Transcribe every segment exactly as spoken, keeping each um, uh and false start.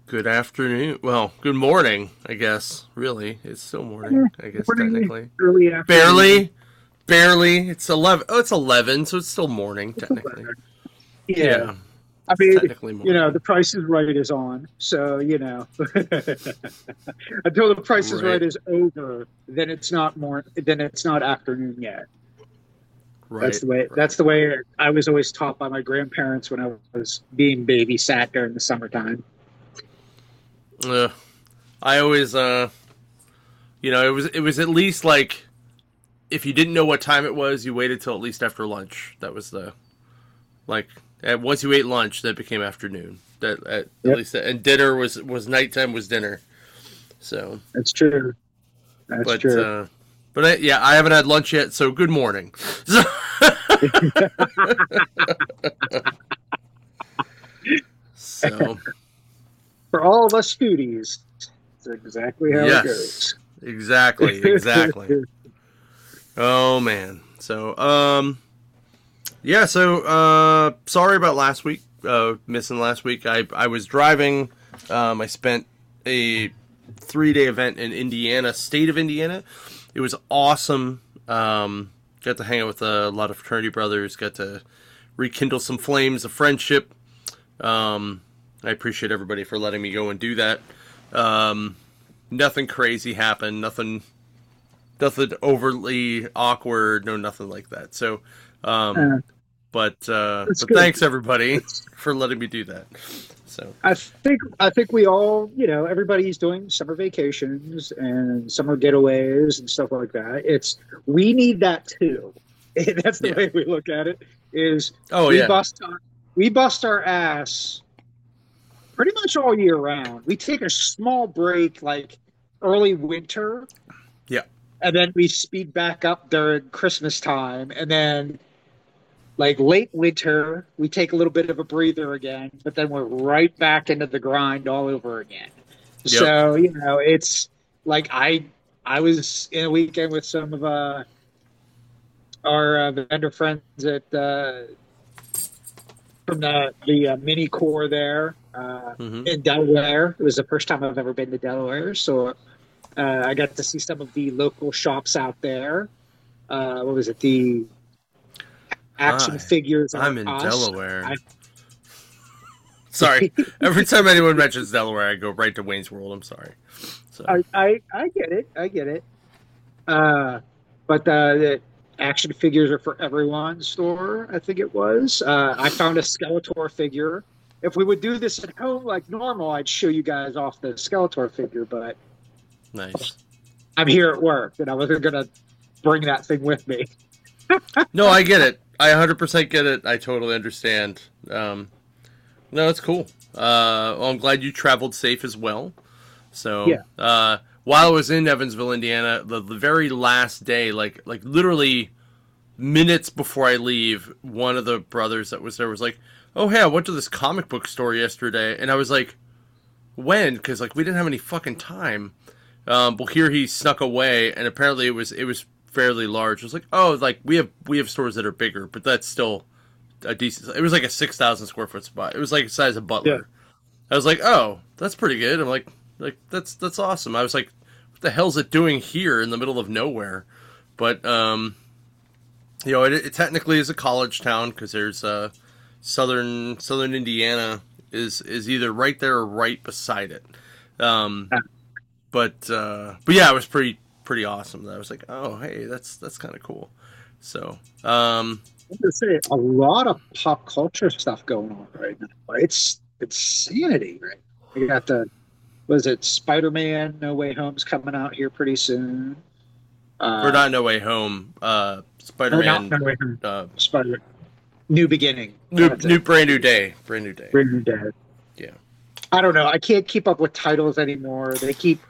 Good afternoon. Well, good morning, I guess. Really, it's still morning, I guess, Morning, technically. early afternoon. Barely. Barely. It's eleven. Oh, it's eleven, so it's still morning, technically. Yeah. Yeah. I It's mean, technically you know, morning. the Price is Right is on, so you know, until the Price is Right. Right is over, then it's not more, then it's not afternoon yet. That's Right. the way. Right. That's the way I was always taught by my grandparents when I was being babysat during the summertime. Uh, I always, uh, you know, it was it was at least like if you didn't know what time it was, you waited till at least after lunch. That was the like. And once you ate lunch, that became afternoon. That at, at Yep, least, and dinner was was nighttime was dinner. So. that's true. That's But true. uh, but I, yeah, I haven't had lunch yet, so good morning. So, so For all of us foodies, it's exactly how it yes, goes. exactly, exactly. Oh man. So um, yeah. So uh, sorry about last week. Uh, missing last week. I I was driving. Um, I spent a three day event in Indiana, state of Indiana. It was awesome. Um, got to hang out with a lot of fraternity brothers. Got to rekindle some flames of friendship. Um, I appreciate everybody for letting me go and do that. Um, nothing crazy happened. Nothing, nothing overly awkward. No, nothing like that. So, um, Uh, but uh, that's but good. thanks everybody It's for letting me do that. So I think I think we all, you know, everybody's doing summer vacations and summer getaways and stuff like that. It's we need that too. That's the yeah. way we look at it. Is Oh we yeah. bust our, we bust our ass pretty much all year round. We take a small break like early winter, Yeah. and then we speed back up during Christmas time, and then like late winter, we take a little bit of a breather again, but then we're right back into the grind all over again. Yep. So, you know, it's like I I was in a weekend with some of uh, our uh, vendor friends at uh, from the the uh, mini core there uh, Mm-hmm. in Delaware. It was the first time I've ever been to Delaware, so uh, I got to see some of the local shops out there. Uh, what was it? The Action Hi, Figures I'm Are in Us. Delaware. I, Sorry. Every time anyone mentions Delaware, I go right to Wayne's World. I'm sorry. So I, I, I get it. I get it. Uh, but uh, the action figures are for everyone store, I think it was. Uh, I found a Skeletor figure. If we would do this at home like normal, I'd show you guys off the Skeletor figure, but nice. I'm here at work and I wasn't going to bring that thing with me. No, I get it. I one hundred percent get it. I totally understand. Um, no, it's cool. Uh, well, I'm glad you traveled safe as well. So, Yeah. uh, while I was in Evansville, Indiana, the, the very last day, like like literally minutes before I leave, one of the brothers that was there was like, "Oh, hey, I went to this comic book store yesterday," and I was like, "When?" Because like we didn't have any fucking time. Um, but here he snuck away, and apparently it was it was fairly large. It was like, oh, like we have we have stores that are bigger, but that's still a decent. It was like a six thousand square foot spot. It was like the size of Yeah. Butler. I was like, oh, that's pretty good. I'm like, like that's that's awesome. I was like, what the hell's it doing here in the middle of nowhere? But um, you know, it, it technically is a college town because there's uh, southern southern Indiana is is either right there or right beside it. Um, but uh, but yeah, it was pretty pretty awesome. I was like, oh, hey, that's that's kind of cool. So um, I'm going to say a lot of pop culture stuff going on right now. It's it's sanity, right? We got the was it Spider Man No Way Home's coming out here pretty soon. we're Uh, not No Way Home. Uh, Spider or not Man. No Way Home, Uh, Spider New Beginning. new That's new it. brand new day. Brand new day. Bring Me Dead. Yeah. I don't know. I can't keep up with titles anymore. They keep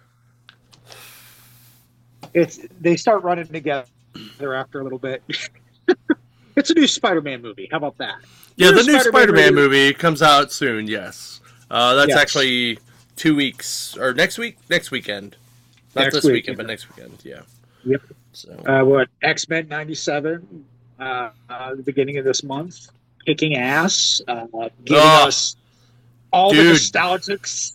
it's they start running together after a little bit. It's a new Spider Man movie. How about that? Yeah, New the new Spider-Man Spider-Man movie. movie comes out soon. Yes, uh, that's Yes, actually two weeks or next week, next weekend, not next this week. weekend, but next weekend. Yeah. Yep. So, Uh, what X Men ninety-seven? Uh, uh, the beginning of this month, kicking ass, uh, giving oh, us all the dude, nostalgics.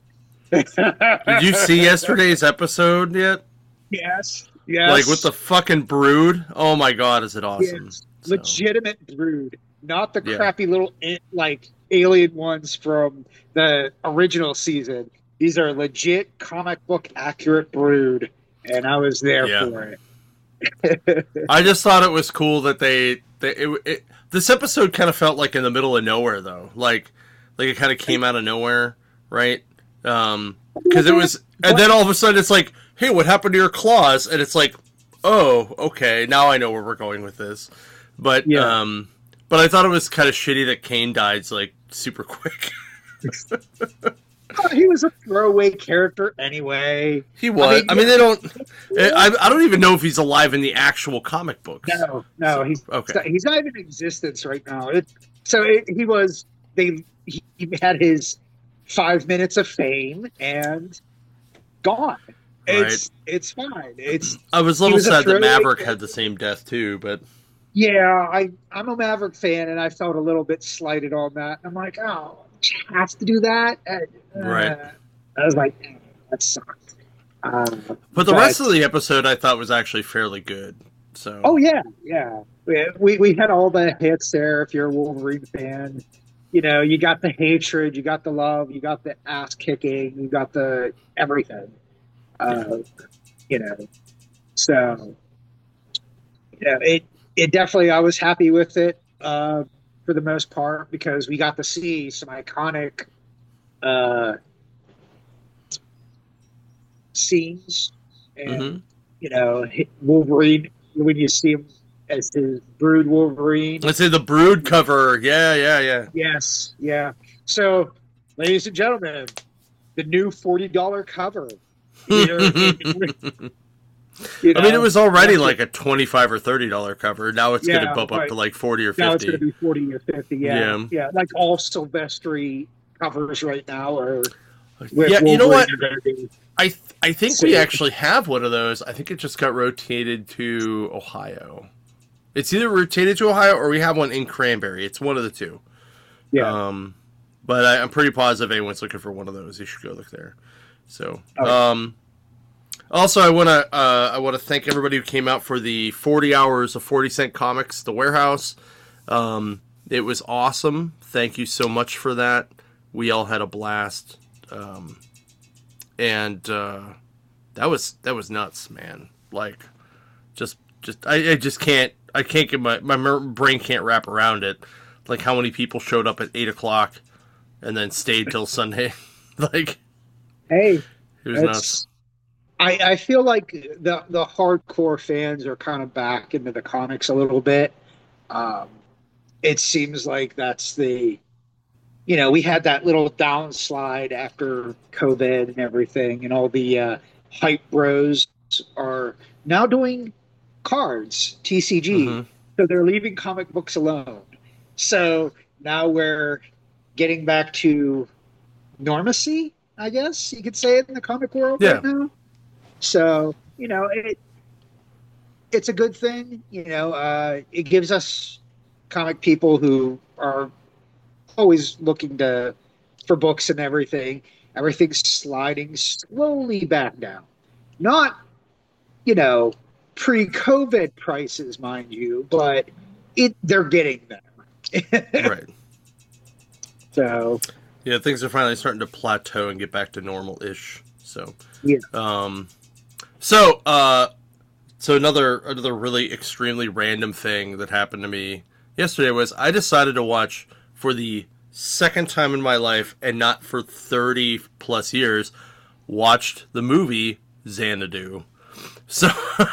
Did you see yesterday's episode yet? Yes. Yes. Like with the fucking brood? Oh my god, is it awesome? Yes. So, Legitimate brood, not the Yeah. crappy little like alien ones from the original season. These are legit comic book accurate brood, and I was there Yeah. for it. I just thought it was cool that they, they it, it, this episode kind of felt like in the middle of nowhere though, like like it kind of came out of nowhere, right? Um, because it was, and then all of a sudden it's like, hey, what happened to your claws? And it's like, oh, okay, now I know where we're going with this. But Yeah. um, but I thought it was kind of shitty that Kane died like super quick. Oh, he was a throwaway character anyway. He was. I mean, I mean, they don't. I, I don't even know if he's alive in the actual comic books. No, no, he's Okay. he's not even in existence right now. It, so it, he was. They he, he had his five minutes of fame and gone. It's it's fine. It's I was a little was a sad that throwaway Maverick character. had the same death too, but yeah. I I'm a Maverick fan, and I felt a little bit slighted on that. I'm like, oh, you have to do that. Uh, Right. I was like, eh, that sucks. Uh, but the rest of the episode I thought was actually fairly good. So Oh yeah, yeah. We, we we had all the hits there. If you're a Wolverine fan, you know you got the hatred, you got the love, you got the ass kicking, you got the everything. Uh, you know, so yeah, it it definitely. I was happy with it uh, for the most part because we got to see some iconic uh, scenes, and Mhm. you know Wolverine when you see him as his Brood Wolverine. Let's say the Brood cover. Yeah, yeah, yeah. Yes, yeah. So, ladies and gentlemen, the new forty dollar cover. Either- you I mean, it know, was already that's like a twenty-five or thirty dollar cover. Now it's going Yeah, to bump up right. to like forty or now it's going fifty. to be forty or fifty. Yeah, Yeah. yeah, like all Silvestri covers right now are. With Yeah, you know what? Wolverine are gonna be- I th- I think So- we actually have one of those. I think it just got rotated to Ohio. It's either rotated to Ohio or we have one in Cranberry. It's one of the two. Yeah, Um, but I, I'm pretty positive anyone's looking for one of those. You should go look there. So, Okay. um, also I want to uh, I want to thank everybody who came out for the forty hours of forty cent comics, the warehouse. Um, it was awesome. Thank you so much for that. We all had a blast. Um, and uh, that was that was nuts, man. Like, just just I, I just can't I can't get my my mer- brain can't wrap around it. Like how many people showed up at eight o'clock and then stayed till Sunday. Like hey, it was nuts. it's. I, I feel like the the hardcore fans are kind of back into the comics a little bit. Um, it seems like that's the, you know, we had that little downslide after COVID and everything, and all the uh, hype bros are now doing cards, T C G. Mhm. So they're leaving comic books alone. So now we're getting back to normacy, I guess you could say it in the comic world Yeah. right now. So, you know, it it's a good thing. You know, uh, it gives us comic people who are always looking to for books and everything. Everything's sliding slowly back down. Not, you know, pre-COVID prices, mind you, but it they're getting there. Right. So, Yeah, things are finally starting to plateau and get back to normal ish. So yeah. Um, so, uh, so another another really extremely random thing that happened to me yesterday was I decided to watch for the second time in my life and not for thirty plus years, watched the movie Xanadu. So,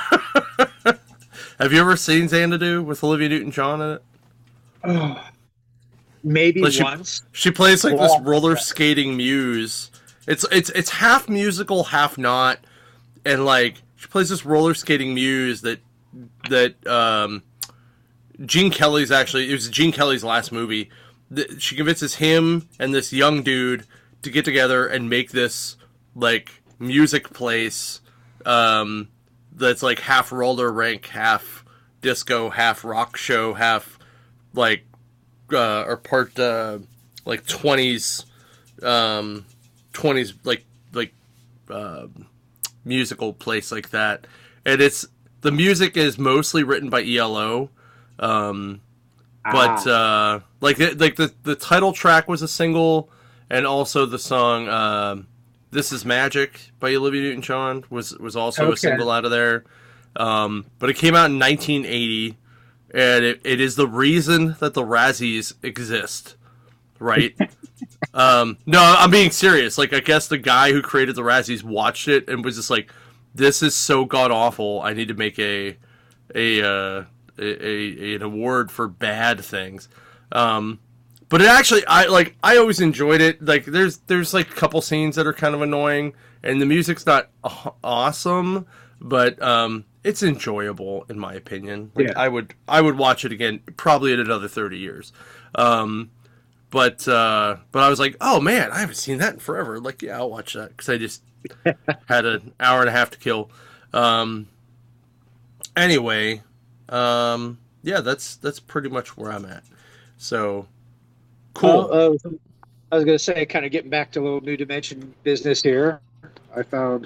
have you ever seen Xanadu with Olivia Newton-John in it? Oh, maybe Like she- once. She plays like this Wow. roller skating muse. It's it's it's half musical, half not, and like she plays this roller skating muse that that um, Gene Kelly's actually it was Gene Kelly's last movie. Th- She convinces him and this young dude to get together and make this like music place um, that's like half roller rink, half disco, half rock show, half like uh, or part uh, like twenties, um, twenties like like uh, musical place like that, and it's the music is mostly written by E L O, um, but uh, like like the the title track was a single, and also the song uh, "This Is Magic" by Olivia Newton-John was was also Okay. a single out of there, um, but it came out in nineteen eighty, and it, it is the reason that the Razzies exist. Right? um, no, I'm being serious. Like, I guess the guy who created the Razzies watched it and was just like, "This is so god awful. I need to make a a, uh, a, a an award for bad things." Um, but it actually, I like, I always enjoyed it. Like, there's there's like a couple scenes that are kind of annoying, and the music's not awesome, but um, it's enjoyable in my opinion. Like, Yeah. I would I would watch it again probably in another thirty years. Um, But uh, but I was like, oh man, I haven't seen that in forever. Like, yeah, I'll watch that because I just had an hour and a half to kill. Um, anyway, um, yeah, that's that's pretty much where I'm at. So cool. Oh, uh, I was going to say, kind of getting back to a little New Dimension business here. I found.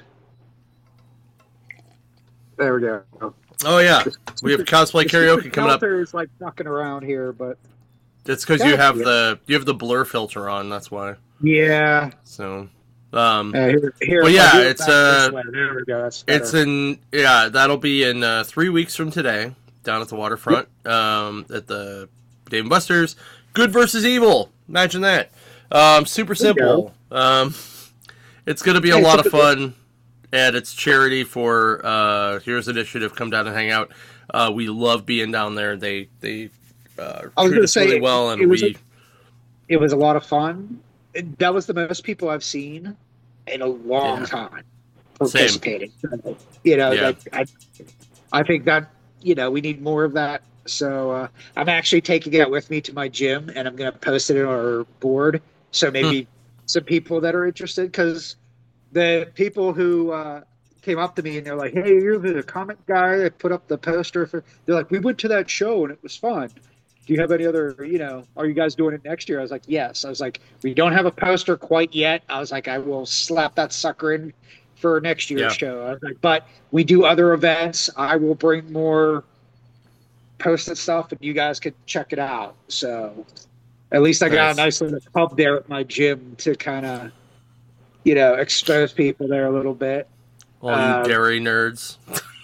There we go. Oh yeah, we have cosplay karaoke coming up. Filter is like fucking around here, but It's because you have the you have the blur filter on. That's why. yeah. So. Um, Uh, here, here, Well, if I yeah, do it it's, back this uh, way, there we go. That's better. It's in yeah, that'll be in uh, three weeks from today, down at the waterfront, um, at the Dave and Buster's. Good versus evil. Imagine that. Um, super There you simple. Um, it's going to be a Hey, lot of typical- fun, and it's charity for uh, Heroes Initiative. Come down and hang out. Uh, we love being down there. They they uh, I was treat gonna us say, really well, and it was we a- It was a lot of fun. It- that was the most people I've seen in a long Yeah. time Same. participating. You know, Yeah. like, I, I think that you know we need more of that. So uh, I'm actually taking it with me to my gym, and I'm going to post it on our board. So maybe Hmm. some people that are interested, because the people who uh, came up to me and they're like, "Hey, you're the comic guy that put up the poster for." They're like, "We went to that show and it was fun. Do you have any other, you know, are you guys doing it next year?" I was like, "Yes." I was like, "We don't have a poster quite yet." I was like, "I will slap that sucker in for next year's Yeah. show." I was like, "But we do other events. I will bring more posted stuff and you guys could check it out." So at least I got Nice. a nice little hub there at my gym to kind of, you know, expose people there a little bit. all you Uh, dairy nerds.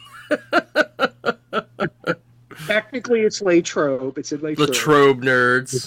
Technically, it's Latrobe. It's in The Latrobe. Trobe nerds.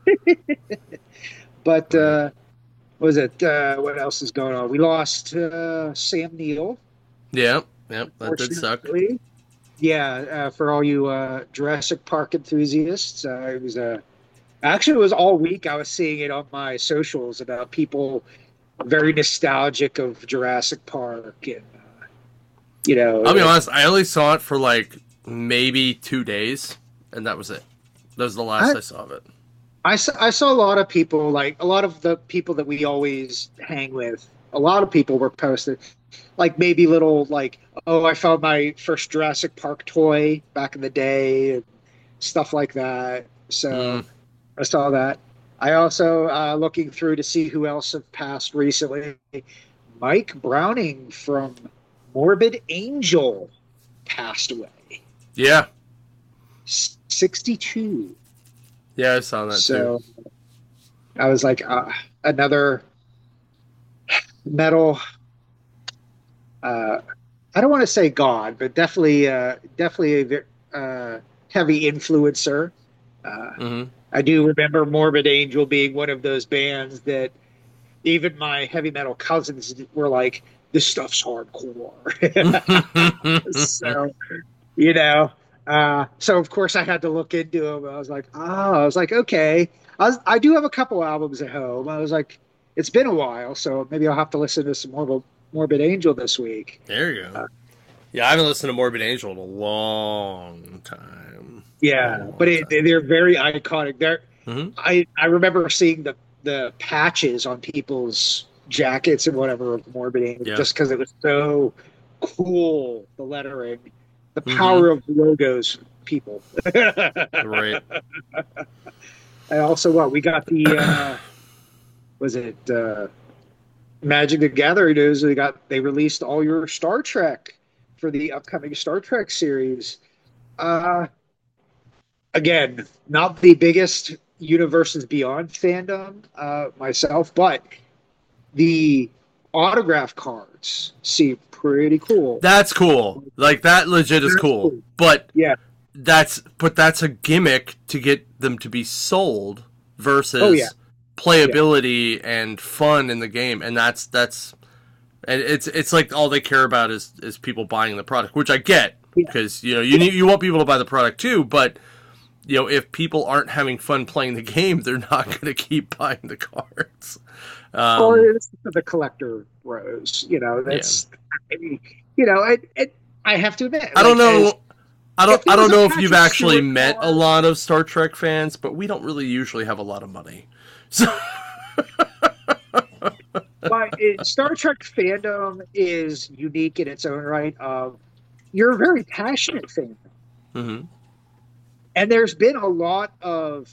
But uh, what was it? Uh, what else is going on? We lost uh, Sam Neill. Yep, yep, that did suck. Fortunately. Yeah, uh, for all you uh, Jurassic Park enthusiasts, uh, it was a. Actually, it was all week. I was seeing it on my socials about people very nostalgic of Jurassic Park, and uh, you know. I'll be honest, I only saw it for like maybe two days, and that was it. That was the last I, I- saw of it. I saw, I saw a lot of people, like a lot of the people that we always hang with. A lot of people were posted, like maybe little like, "Oh, I found my first Jurassic Park toy back in the day," and stuff like that. So Mm. I saw that. I also uh, looking through to see who else have passed recently. Mike Browning from Morbid Angel passed away, Yeah, sixty-two. yeah, I saw that So too. I was like, uh, another metal. Uh, I don't want to say god, but definitely, uh, definitely a ve- uh, heavy influencer. Uh, hmm I do remember Morbid Angel being one of those bands that even my heavy metal cousins were like, "This stuff's hardcore." So, you know, uh, so of course I had to look into them. I was like, oh, I was like, okay. I was, I do have a couple albums at home. I was like, it's been a while, so maybe I'll have to listen to some Morbid, Morbid Angel this week. There you go. Uh, Yeah, I haven't listened to Morbid Angel in a long time. Yeah, Long but it, time. they're very iconic. They're, Mhm. I, I remember seeing the, the patches on people's jackets and whatever of Morbid Angel, Yeah. just because it was so cool, the lettering, the Mhm. power of logos, people. Right. And also, what we got the uh, was it uh, Magic the Gathering news, they got they released all your Star Trek for the upcoming Star Trek series. Uh, Again, not the biggest Universes Beyond fandom uh, myself, but the autograph cards seem pretty cool. That's cool. Like that legit is That's cool. cool. But Yeah. that's but that's a gimmick to get them to be sold versus Oh, yeah. playability and fun in the game, and that's that's and it's it's like all they care about is is people buying the product, which I get Yeah. because you know you need, you want people to buy the product too, but you know if people aren't having fun playing the game, they're not going to keep buying the cards. Um, Or it's the collector bros. You know, that's I mean, you know, it, it, I have to admit, I don't like, know. as- I if don't. it I don't was a know if you've Patrick actually Stewart met a card- lot of Star Trek fans, but we don't really usually have a lot of money. So but it, Star Trek fandom is unique in its own right. Of you're a very passionate fan, Mhm. and there's been a lot of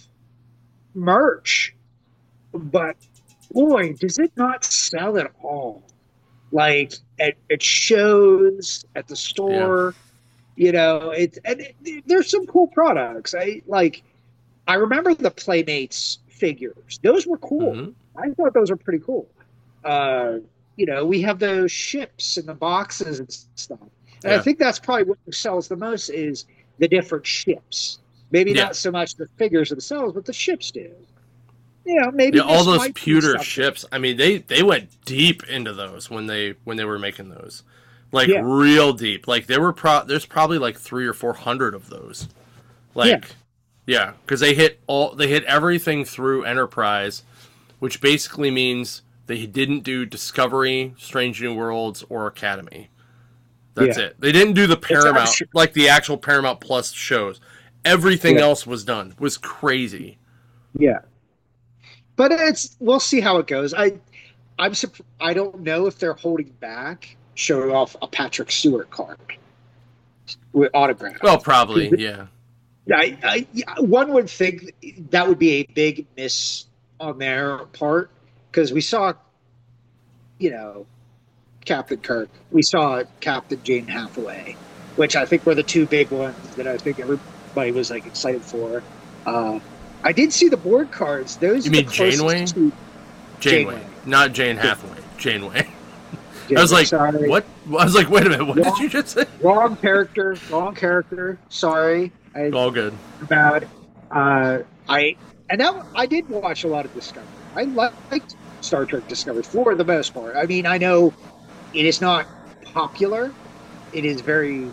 merch, but boy, does it not sell at all. Like at, at shows, at the store, you know, it and it, there's some cool products. I like. I remember the Playmates figures; those were cool. Mhm. I thought those were pretty cool. Uh, you know, we have those ships and the boxes and stuff, and Yeah. I think that's probably what sells the most is the different ships. Maybe Yeah. not so much the figures themselves, but the ships do. You know, maybe Yeah, all this those might be pewter something. ships. I mean, they they went deep into those when they when they were making those, like Yeah. real deep. Like there were pro. There's probably like three or four hundred of those. Like, yeah, because they hit all they hit everything through Enterprise, which basically means they didn't do Discovery, Strange New Worlds, or Academy. That's Yeah. it. They didn't do the Paramount, actually- like the actual Paramount Plus shows. Everything Yeah. else was done. It was crazy. Yeah, but it's we'll see how it goes. I I'm surp- I don't know if they're holding back showing off a Patrick Stewart card with autograph. Well, probably, yeah. I, I yeah, one would think that would be a big miss on their part because we saw, you know, Captain Kirk, we saw Captain Jane Hathaway, which I think were the two big ones that I think everybody was like excited for. Uh, I did see the board cards; those You are mean the closest Janeway? to Janeway, Janeway. not Jane Hathaway. Janeway. Janeway. I was like, Sorry. what? I was like, wait a minute, what did Wrong- you just say? Wrong character. Wrong character. Sorry. I, All good. bad. Uh, I and now I did watch a lot of Discovery. I liked Star Trek Discovery for the most part. I mean, I know it is not popular. It is very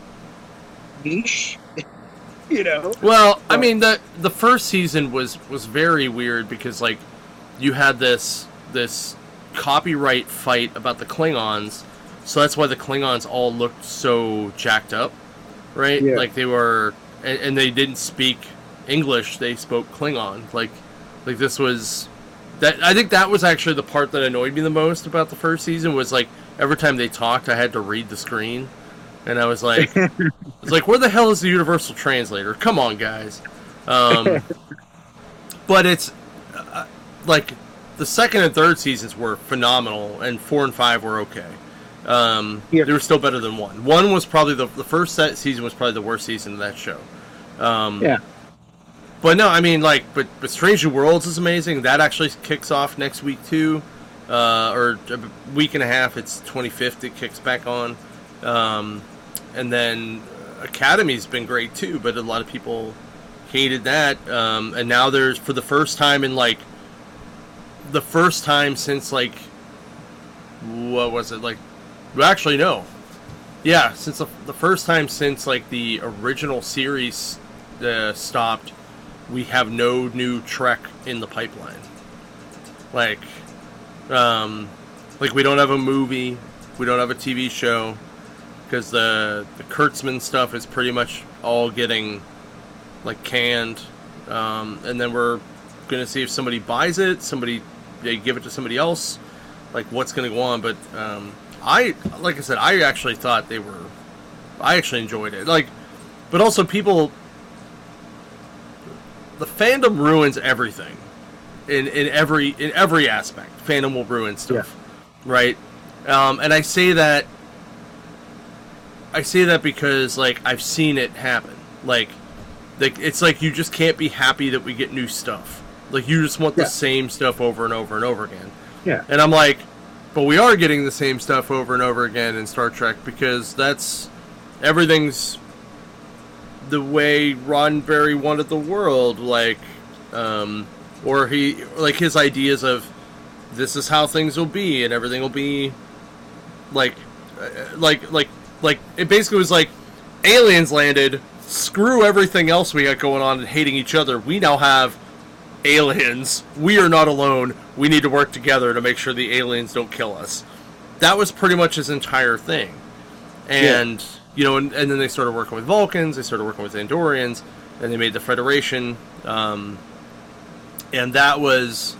niche. You know. Well, I mean, the the first season was was very weird because like you had this this copyright fight about the Klingons, so that's why the Klingons all looked so jacked up, right? Yeah. Like they were, and, and they didn't speak English; they spoke Klingon. Like, like this was that. I think that was actually the part that annoyed me the most about the first season was like every time they talked, I had to read the screen, and I was like, it's like, where the hell is the universal translator? Come on, guys. Um, but it's uh, like the second and third seasons were phenomenal, and four and five were okay. Um, Yeah. They were still better than one. One was probably the the first set season was probably the worst season of that show. Um, Yeah. But no, I mean, like, but but Strange New Worlds is amazing. That actually kicks off next week too, uh, or a week and a half. It's twenty-fifth. It kicks back on, um, and then Academy's been great too. But a lot of people hated that, um, and now there's for the first time in like the first time since like what was it like? Well, actually, no. Yeah, since the, the first time since like the original series uh, stopped, we have no new Trek in the pipeline. Like, um, like we don't have a movie, we don't have a T V show, because the the Kurtzman stuff is pretty much all getting like canned, um, and then we're gonna see if somebody buys it, somebody they give it to somebody else, like what's gonna go on. But um, I, like I said, I actually thought they were, I actually enjoyed it. Like, but also people, the fandom ruins everything, in in every in every aspect. Fandom will ruin stuff. right? Um, and I say that I say that because like I've seen it happen. Like, like it's like you just can't be happy that we get new stuff. Like you just want the Yeah. same stuff over and over and over again. Yeah. And I'm like, but we are getting the same stuff over and over again in Star Trek because that's everything's the way Roddenberry wanted the world, like, um, or he like his ideas of this is how things will be and everything will be like, uh, like, like, like it basically was like aliens landed. Screw everything else we got going on and hating each other. We now have aliens. We are not alone. We need to work together to make sure the aliens don't kill us. That was pretty much his entire thing. And, yeah. you know, and, and then they started working with Vulcans, they started working with Andorians, and they made the Federation. Um, and that was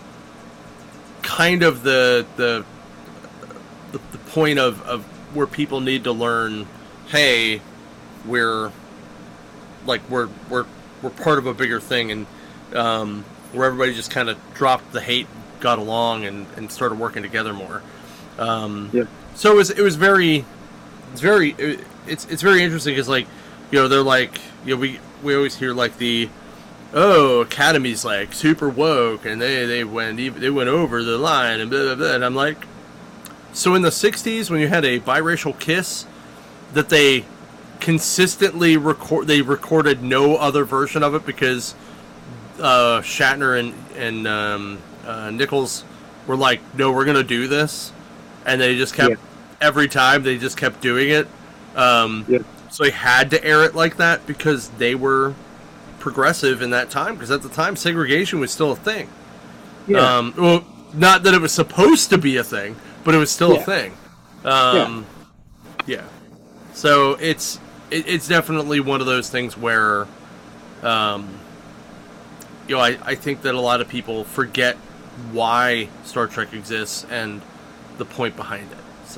kind of the the the, the point of, of where people need to learn, hey, we're like we're we're we're part of a bigger thing, and um, where everybody just kind of dropped the hate, got along, and, and started working together more. Um, yeah. So it was it was very it's very it, it's it's very interesting because like you know they're like you know we we always hear like the oh Academy's like super woke and they they went they went over the line and blah blah blah, and I'm like, so in the sixties when you had a biracial kiss that they consistently record they recorded no other version of it because uh, Shatner and and um, uh, Nichols were like, no, we're gonna do this, and they just kept yeah. every time they just kept doing it. Um, yeah. So they had to air it like that because they were progressive in that time, because at the time segregation was still a thing. Yeah. Um, well, not that it was supposed to be a thing, but it was still yeah. a thing. Um, yeah. yeah. So it's it, it's definitely one of those things where, um, you know, I, I think that a lot of people forget why Star Trek exists and the point behind it. So,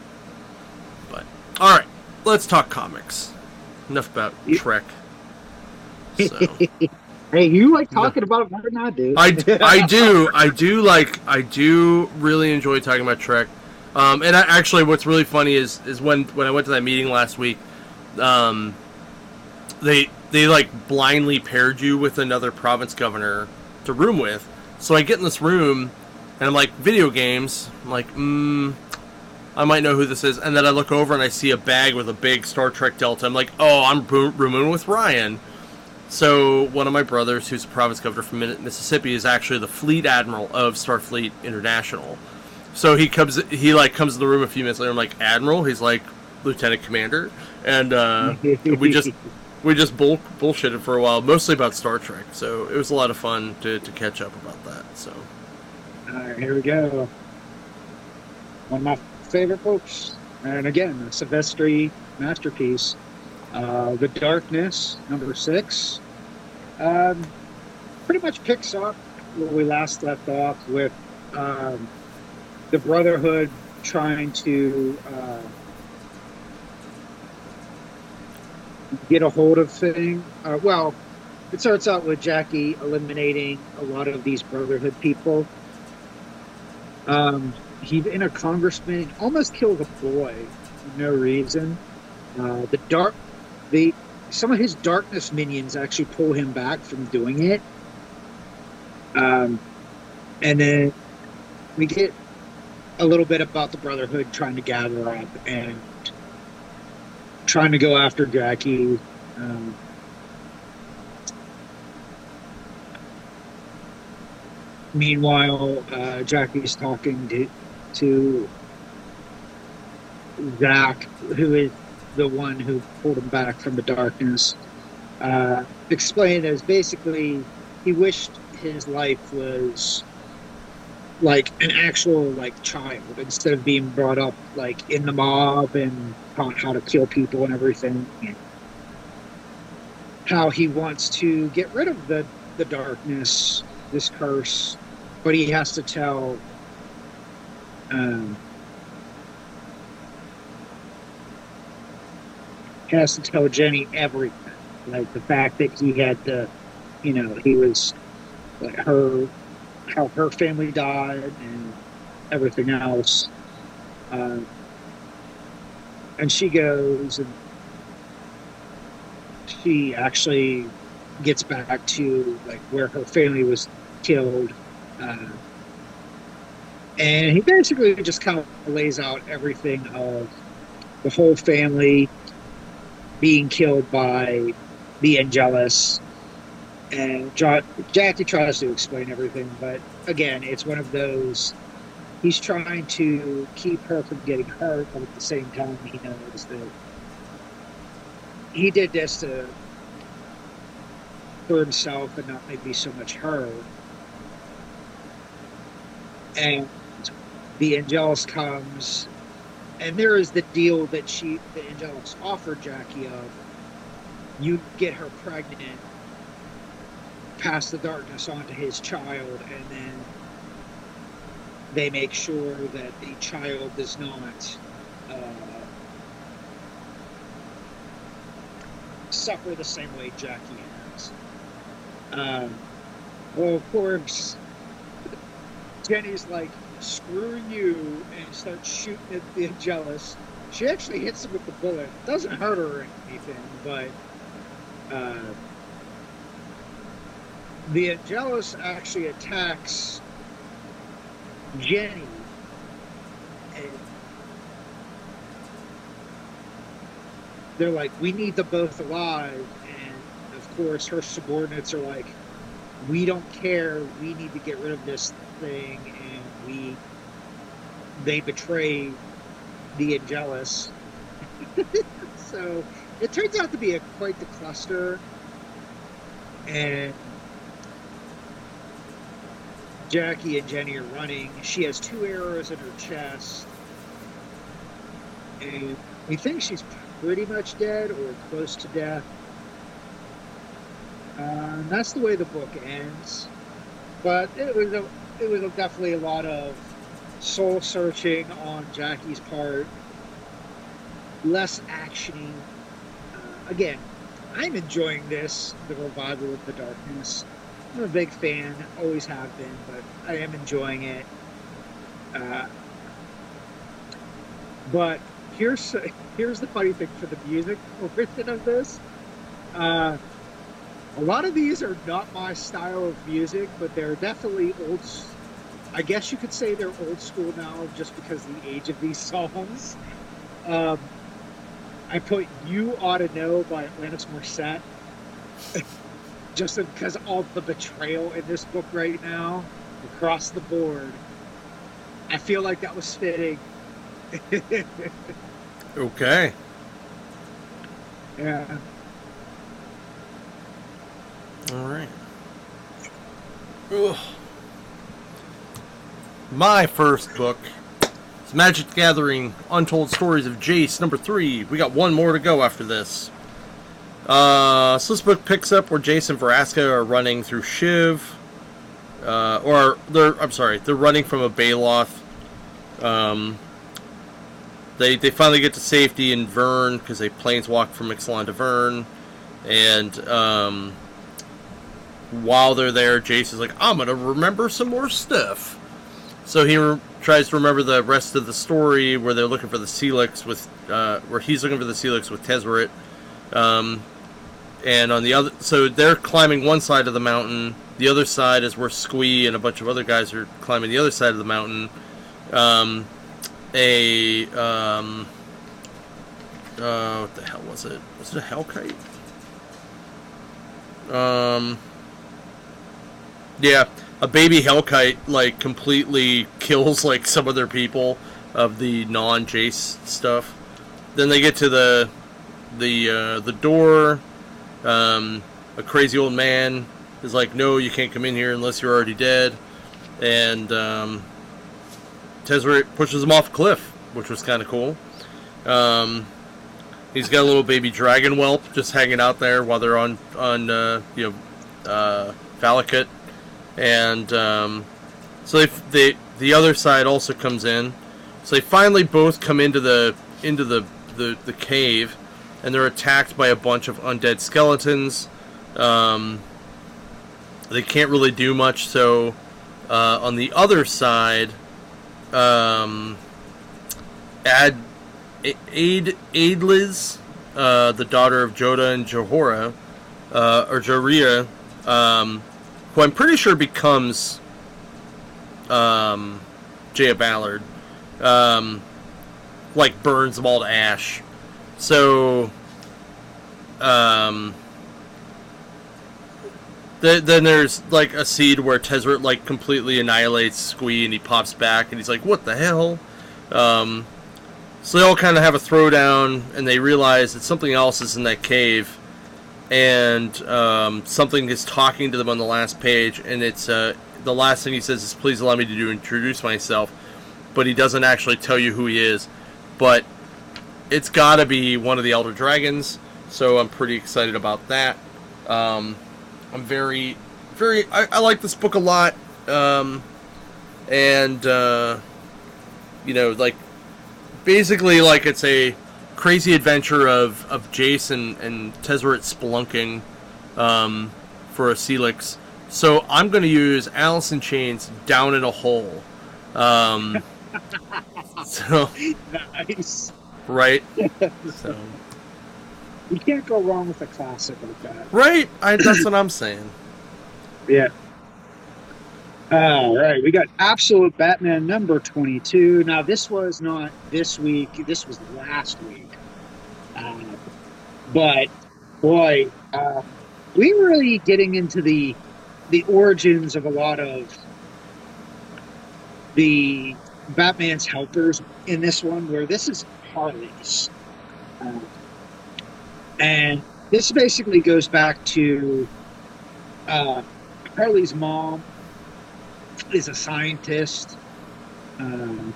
but all right, let's talk comics. Enough about yeah. Trek. So. Hey, you like talking no. about it more than I do. I, I do. I do like, I do really enjoy talking about Trek. Um, and I, actually what's really funny is, is when, when I went to that meeting last week, um, they, they like blindly paired you with another province governor to room with. So I get in this room and I'm like, video games. I'm like, hmm, I might know who this is. And then I look over and I see a bag with a big Star Trek Delta. I'm like, oh, I'm rooming with Ryan. So one of my brothers, who's a province governor from Mississippi, is actually the fleet admiral of Starfleet International. So he comes, he like comes in the room a few minutes later. I'm like, Admiral? He's like, Lieutenant Commander, and uh, we just we just bull bullshitted for a while, mostly about Star Trek. So it was a lot of fun to, to catch up about that. So, all right, here we go. One of my favorite books, and again, a Silvestri masterpiece. Uh, The Darkness, number six, um, pretty much picks up where we last left off with um, the Brotherhood trying to uh, get a hold of things. Uh, well, it starts out with Jackie eliminating a lot of these Brotherhood people. Um, he's in a congressman, almost kills a boy for no reason. Uh, the dark The, some of his darkness minions actually pull him back from doing it. Um, and then we get a little bit about the Brotherhood trying to gather up and trying to go after Jackie. Um, meanwhile, uh, Jackie's talking to, to Zach, who is the one who pulled him back from the darkness, uh, explained as basically he wished his life was like an actual like child instead of being brought up like in the mob and taught how to kill people and everything. How he wants to get rid of the, the darkness, this curse, but he has to tell um, has to tell Jenny everything, like the fact that he had to, you know, he was like her, how her family died and everything else. Uh, and she goes and she actually gets back to like where her family was killed. Uh, and he basically just kind of lays out everything of the whole family being killed by the Angelus. And John, Jackie tries to explain everything, but again, it's one of those. He's trying to keep her from getting hurt, but at the same time, he knows that he did this to for himself and not maybe so much her. And the Angelus comes, and there is the deal that she, the Angelus offered Jackie of, you get her pregnant, pass the darkness onto his child, and then they make sure that the child does not uh, suffer the same way Jackie has. Um, well, of course, Jenny's like, screw you, and starts shooting at the Angelus. She actually hits him with the bullet. Doesn't hurt her or anything, but uh, the Angelus actually attacks Jenny, and they're like, we need them both alive. And of course, her subordinates are like, we don't care. We need to get rid of this thing. And we, they betray the Angelus. So it turns out to be a quite the cluster. And Jackie and Jenny are running. She has two arrows in her chest. And we think she's pretty much dead or close to death. Uh, and that's the way the book ends. But it was a, it was a, definitely a lot of soul searching on Jackie's part. Less actiony. Uh, again, I'm enjoying this, the revival of the darkness. I'm a big fan, always have been, but I am enjoying it. Uh, but here's here's the funny thing for the music portion of this. Uh, a lot of these are not my style of music, but they're definitely old. I guess you could say they're old school now, just because of the age of these songs. Um, I put "You Ought to Know" by Alanis Morissette. Just because of all the betrayal in this book right now, across the board, I feel like that was fitting. Okay. Yeah. All right. Ugh. My first book is Magic the Gathering: Untold Stories of Jace, number three. We got one more to go after this. Uh, so this book picks up where Jace and Vraska are running through Shiv. Uh, or, they're, I'm sorry, they're running from a Baloth. Um, they, they finally get to safety in Vern, because they planeswalk from Ixalan to Vern. And, um, while they're there, Jace is like, I'm gonna remember some more stuff. So he re- tries to remember the rest of the story, where they're looking for the Celix with, uh, where he's looking for the Celix with Tezzeret. Um, and on the other, so they're climbing one side of the mountain. The other side is where Squee and a bunch of other guys are climbing the other side of the mountain. Um, a, um, uh, what the hell was it? Was it a Hellkite? Um, yeah, a baby Hellkite, like, completely kills, like, some of their people of the non-Jace stuff. Then they get to the, the, uh, the door. Um, a crazy old man is like, no, you can't come in here unless you're already dead. And, um, Tezzeret pushes him off a cliff, which was kind of cool. Um, he's got a little baby dragon whelp just hanging out there while they're on, on, uh, you know, uh, Valakut. And, um, so they, they, the other side also comes in. So they finally both come into the, into the, the, the cave, and they're attacked by a bunch of undead skeletons. Um, they can't really do much, so, uh, on the other side, um, Ad Aid Aidliz, uh, the daughter of Jodah and Johora, uh, or Joria, um, who I'm pretty sure becomes um, Jaya Ballard, um, like burns them all to ash. So, um, th- then there's like a scene where Tezzeret like completely annihilates Squee, and he pops back, and he's like, "What the hell?" Um, so they all kind of have a throwdown, and they realize that something else is in that cave, and um, something is talking to them on the last page, and it's uh, the last thing he says is, "Please allow me to do introduce myself," but he doesn't actually tell you who he is. But it's got to be one of the Elder Dragons, so I'm pretty excited about that. Um, I'm very, very, I, I like this book a lot, um, and, uh, you know, like, basically, like, it's a crazy adventure of, of Jason and Tezzeret spelunking, um, for a Celix. So I'm going to use Alice in Chains Down in a Hole. Um, so... Nice. Right? So... You can't go wrong with a classic like that. Right? I, that's what I'm saying. Yeah. All right. We got Absolute Batman number twenty-two. Now, this was not this week. This was last week. Uh, but, boy, uh, we were really getting into the the origins of a lot of the Batman's helpers in this one, where this is Harley's. Uh, And this basically goes back to uh, Harley's mom is a scientist. Um,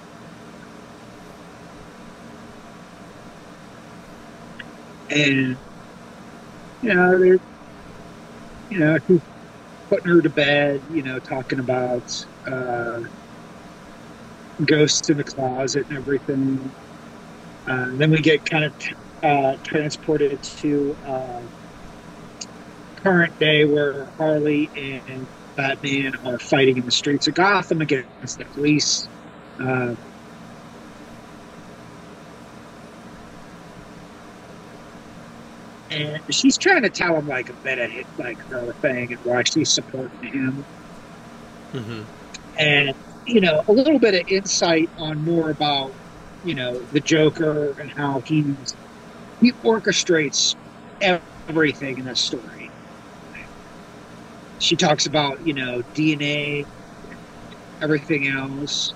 and, you know, they're, you know, he's putting her to bed, you know, talking about uh, ghosts in the closet and everything. Uh, and then we get kind of t- uh, transported to uh, current day where Harley and Batman are fighting in the streets of Gotham against the police. Uh, and she's trying to tell him like a bit of hit, like her thing and why she's supporting him. Mm-hmm. And, you know, a little bit of insight on more about, you know, the Joker and how he's he orchestrates everything in this story. She talks about, you know, D N A, everything else.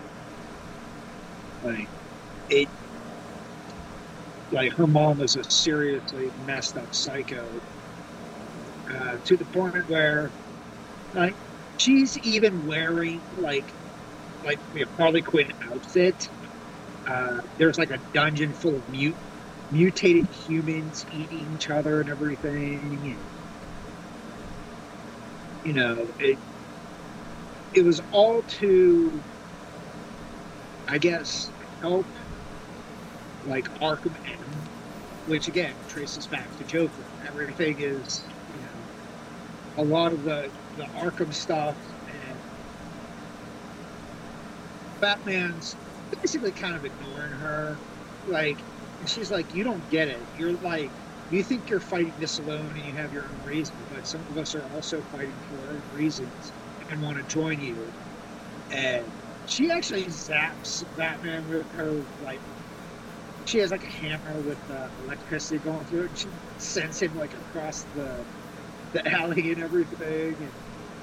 Like, it, like, her mom was a seriously messed up psycho. Uh, to the point where, like, she's even wearing, like, like a Harley Quinn outfit. Uh, there's, like, a dungeon full of mute, mutated humans eating each other and everything. And, you know, it it was all to, I guess, help, like, Arkham M, which, again, traces back to Joker. Everything is, you know, a lot of the, the Arkham stuff, and Batman's basically kind of ignoring her. Like, and she's like, you don't get it. You're like, you think you're fighting this alone and you have your own reason, but some of us are also fighting for our own reasons and want to join you. And she actually zaps Batman with her, like, she has like a hammer with uh, electricity going through it, and she sends him like across the the alley and everything. And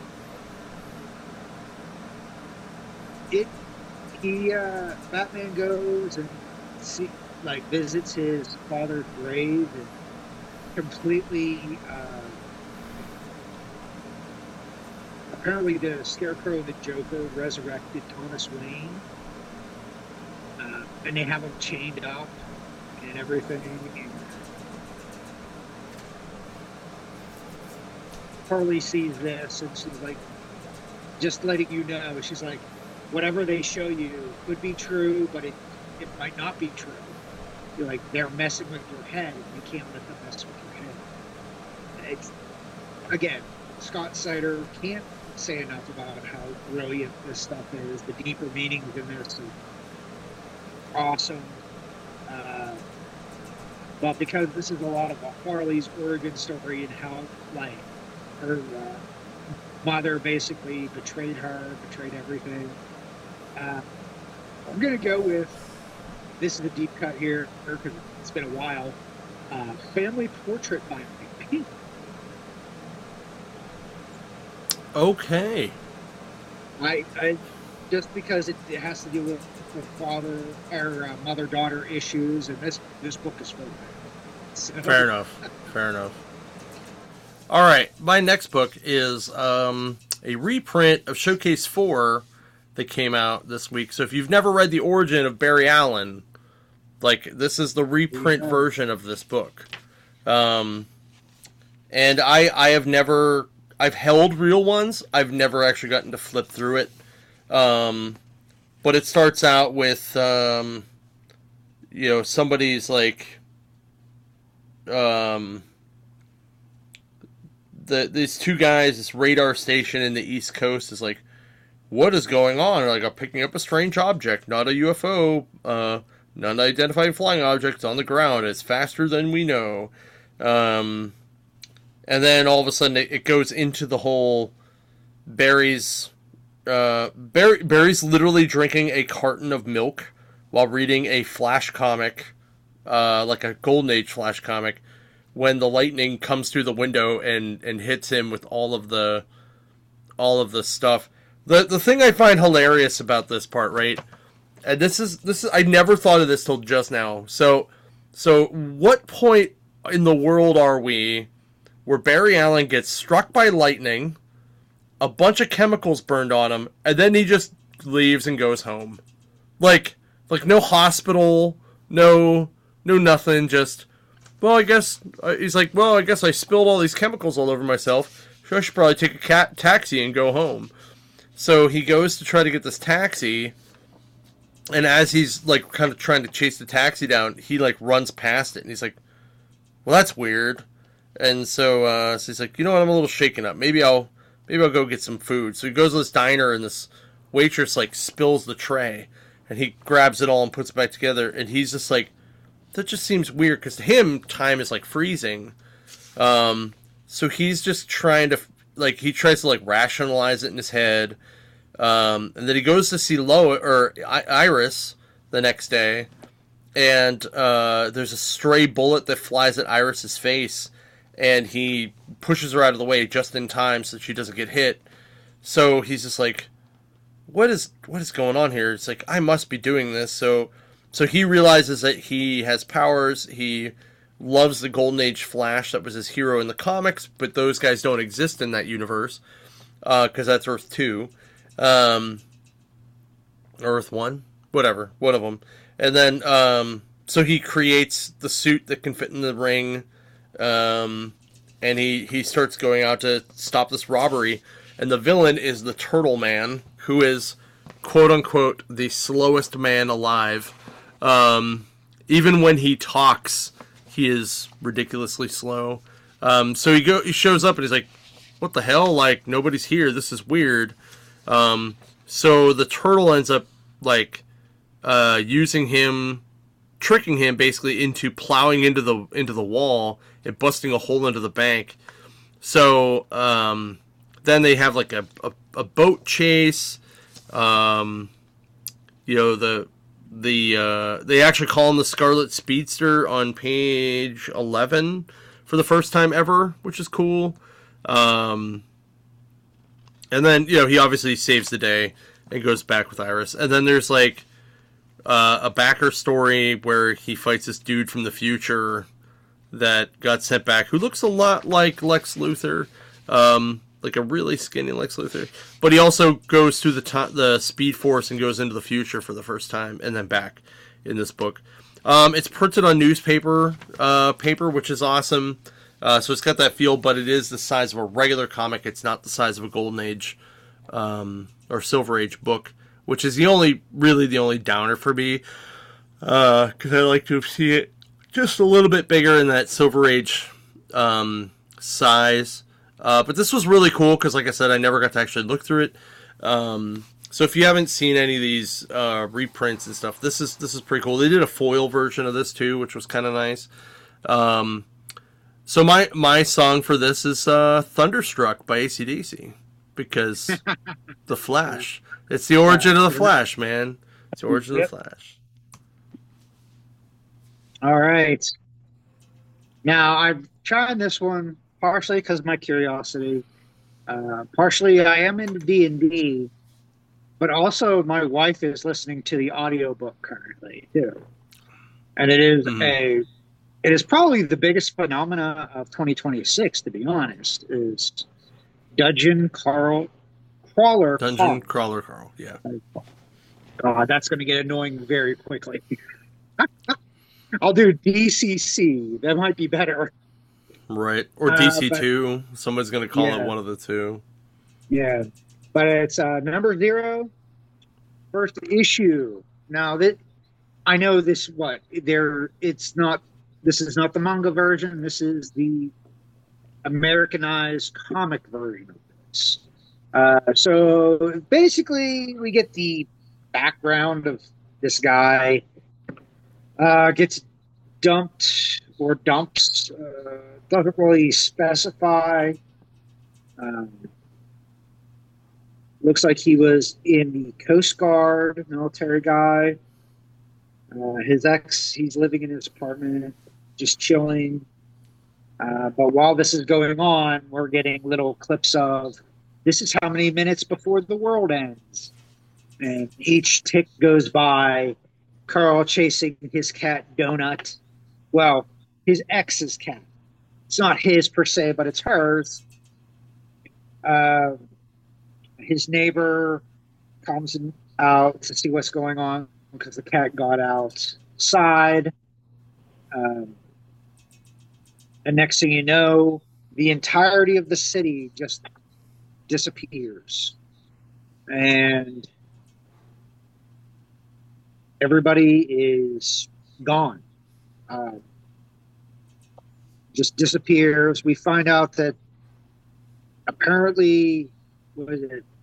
it, he, uh, Batman goes and see, like, visits his father's grave and completely, uh, apparently the Scarecrow and the Joker resurrected Thomas Wayne, uh, and they have him chained up and everything. And Harley sees this and she's like, just letting you know, she's like, whatever they show you could be true, but it, it might not be true. You're like, they're messing with your head, and you can't let them mess with your head. It's, again, Scott Snyder can't say enough about how brilliant this stuff is, the deeper meanings in this. And awesome. Uh, but because this is a lot of Harley's origin story and how like her uh, mother basically betrayed her, betrayed everything. Uh, I'm gonna go with this is a deep cut here because it's been a while. Uh, Family Portrait by Pink. Okay. I, I just because it, it has to do with, with father or uh, mother daughter issues, and this this book is full of that. So, Fair enough. Fair enough. All right. My next book is um, a reprint of Showcase four that came out this week. So if you've never read the origin of Barry Allen, like this is the reprint yeah. version of this book. Um, and I I have never I've held real ones. I've never actually gotten to flip through it. Um, but it starts out with um, you know, somebody's like um the these two guys, this radar station in the East Coast is like, what is going on? Like, I'm picking up a strange object, not a U F O, uh, non-identified flying objects on the ground. It's faster than we know. Um, and then all of a sudden it, it goes into the whole Barry's, uh, Barry, Barry's literally drinking a carton of milk while reading a Flash comic, uh, like a Golden Age Flash comic, when the lightning comes through the window and, and hits him with all of the, all of the stuff. The the thing I find hilarious about this part, right? And this is this is I never thought of this till just now. So so what point in the world are we where Barry Allen gets struck by lightning, a bunch of chemicals burned on him, and then he just leaves and goes home? Like like no hospital, no no nothing, just well, I guess uh, he's like, well, I guess I spilled all these chemicals all over myself. So I should probably take a cat taxi and go home. So he goes to try to get this taxi, and as he's like kind of trying to chase the taxi down, he like runs past it, and he's like, "Well, that's weird." And so, uh, so he's like, "You know what? I'm a little shaken up. Maybe I'll maybe I'll go get some food." So he goes to this diner, and this waitress like spills the tray, and he grabs it all and puts it back together, and he's just like, "That just seems weird," because to him, time is like freezing. Um, so he's just trying to. Like, he tries to, like, rationalize it in his head. Um, and then he goes to see Lois, or I- Iris, the next day. And uh, there's a stray bullet that flies at Iris's face. And he pushes her out of the way just in time so that she doesn't get hit. So he's just like, what is what is going on here? It's like, I must be doing this. So, so he realizes that he has powers. He loves the Golden Age Flash. That was his hero in the comics, but those guys don't exist in that universe, because uh, that's Earth two. Um, Earth one? Whatever. One of them. And then, um, so he creates the suit that can fit in the ring, um, and he, he starts going out to stop this robbery, and the villain is the Turtle Man, who is, quote-unquote, the slowest man alive. Um, even when he talks, he is ridiculously slow. Um, so he go he shows up and he's like, what the hell? Like, nobody's here. This is weird. Um, so the turtle ends up, like, uh, using him, tricking him basically into plowing into the into the wall and busting a hole into the bank. So um, then they have, like, a, a, a boat chase. Um, you know, the... The uh, they actually call him the Scarlet Speedster on page eleven for the first time ever, which is cool. Um, and then, you know, he obviously saves the day and goes back with Iris. And then there's like uh, a backer story where he fights this dude from the future that got sent back, who looks a lot like Lex Luthor. Um, like a really skinny Lex Luthor. But he also goes through the to- the Speed Force and goes into the future for the first time, and then back in this book. Um, it's printed on newspaper uh, paper, which is awesome. Uh, so it's got that feel, but it is the size of a regular comic. It's not the size of a Golden Age um, or Silver Age book, which is the only, really the only downer for me. Because uh, I like to see it just a little bit bigger in that Silver Age um, size. Uh, but this was really cool because, like I said, I never got to actually look through it. Um, So if you haven't seen any of these uh, reprints and stuff, this is this is pretty cool. They did a foil version of this too, which was kind of nice. Um, so my my song for this is uh, "Thunderstruck" by A C D C because the Flash. It's the origin of the Flash, man. It's the origin yep. of the Flash. All right. Now I'm trying this one partially because of my curiosity. Uh, partially, I am into D and D. But also, my wife is listening to the audiobook currently too, and it is mm-hmm. a, it is probably the biggest phenomena of twenty twenty-six. To be honest, is Dungeon Carl Crawler. Dungeon Carl. Crawler Carl. Yeah. God, that's going to get annoying very quickly. I'll do D C C. That might be better. Right, or D C two. Uh, Someone's going to call yeah. it one of the two. Yeah. But it's uh, number zero, first issue. Now that I know this, what there, it's not. This is not the manga version. This is the Americanized comic version of this. Uh, so basically, we get the background of this guy. Uh, gets dumped or dumps. Uh, doesn't really specify. Um, Looks like he was in the Coast Guard, military guy. Uh, his ex, he's living in his apartment, just chilling. Uh, but while this is going on, we're getting little clips of, this is how many minutes before the world ends. And each tick goes by, Carl chasing his cat, Donut. Well, his ex's cat. It's not his per se, but it's hers. Uh, His neighbor comes out to see what's going on because the cat got outside. Um, and next thing you know, the entirety of the city just disappears. And everybody is gone. Uh, just disappears. We find out that apparently, what is it?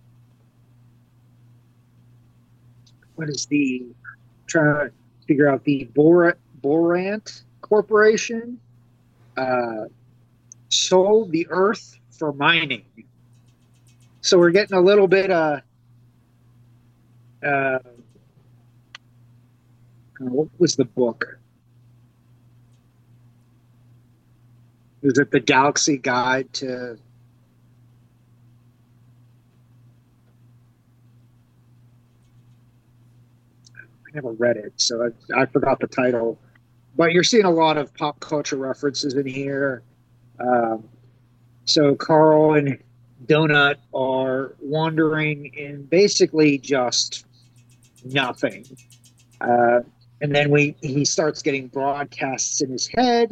What is the, trying to figure out the Bor- Borant Corporation uh, sold the earth for mining. So we're getting a little bit of, uh, what was the book? Was it the Galaxy Guide to I never read it, so I, I forgot the title. But you're seeing a lot of pop culture references in here. Um, so Carl and Donut are wandering in basically just nothing. Uh, and then we he starts getting broadcasts in his head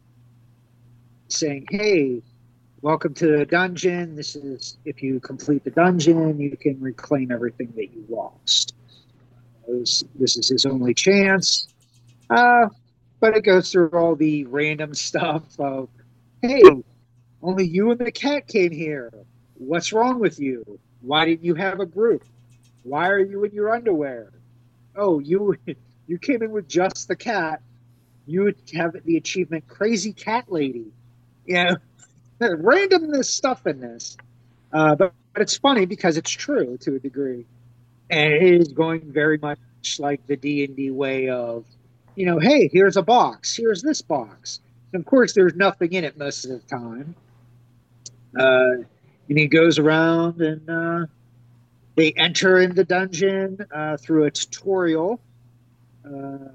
saying, hey, welcome to the dungeon. This is, if you complete the dungeon, you can reclaim everything that you lost. This, this is his only chance. Uh, but it goes through all the random stuff of, hey, only you and the cat came here. What's wrong with you? Why didn't you have a group? Why are you in your underwear? Oh, you you came in with just the cat. You have the achievement Crazy Cat Lady. Yeah, randomness stuff in this. Uh, but, but it's funny because it's true to a degree. And it is going very much like the D and D way of, you know, hey, here's a box. Here's this box. And of course, there's nothing in it most of the time. Uh, and he goes around and uh, they enter in the dungeon uh, through a tutorial. Uh,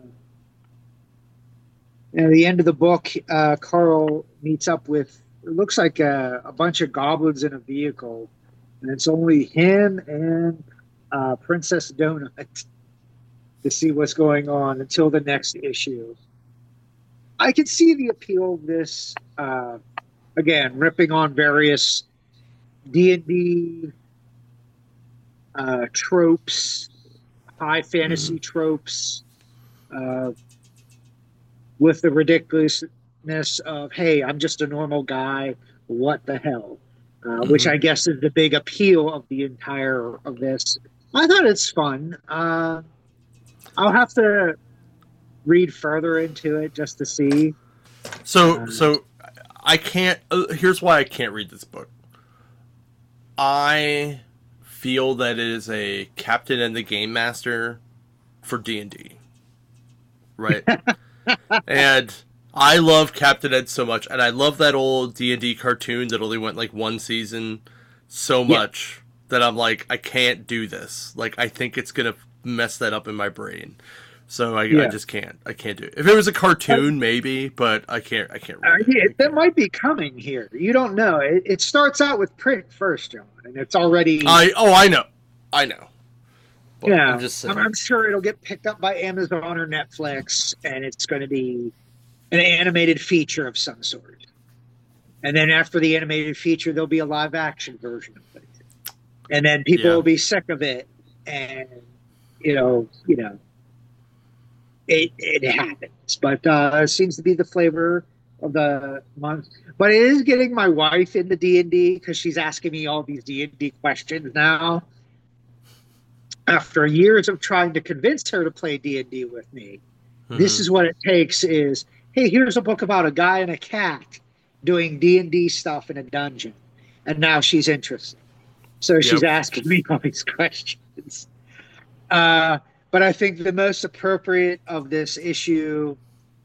and at the end of the book, uh, Carl meets up with, it looks like a, a bunch of goblins in a vehicle. And it's only him and uh, Princess Donut to see what's going on until the next issue. I can see the appeal of this, uh, again, ripping on various D and D uh, tropes, high fantasy mm. tropes, uh, with the ridiculousness of, hey, I'm just a normal guy, what the hell? Uh, mm-hmm. Which I guess is the big appeal of the entire of this. I thought it's fun. Uh, I'll have to read further into it just to see. So, Uh, so I can't. Uh, here's why I can't read this book. I feel that it is a Captain and the Game Master for D and D, right? And I love Captain Ed so much, and I love that old D and D cartoon that only went like one season so yeah, much that I'm like, I can't do this. Like, I think it's gonna mess that up in my brain. So I, I yeah. just can't. I can't do it. If it was a cartoon, maybe, but I can't. I can't Uh, read yeah, it. I that can't. might be coming here. You don't know. It, it starts out with print first, John, and it's already. I oh, I know, I know. But I'm Yeah, just I'm, saying. I'm sure it'll get picked up by Amazon or Netflix, and it's going to be an animated feature of some sort. And then after the animated feature, there'll be a live action version of it, and then people Yeah, will be sick of it, and you know, you know, it it happens. But uh, it seems to be the flavor of the month. But it is getting my wife into D and D because she's asking me all these D and D questions now. After years of trying to convince her to play D and D with me, this hmm is what it takes: is hey, here's a book about a guy and a cat doing D and D stuff in a dungeon, and now she's interested. So she's yep. asking me all these questions. Uh, but I think the most appropriate of this issue,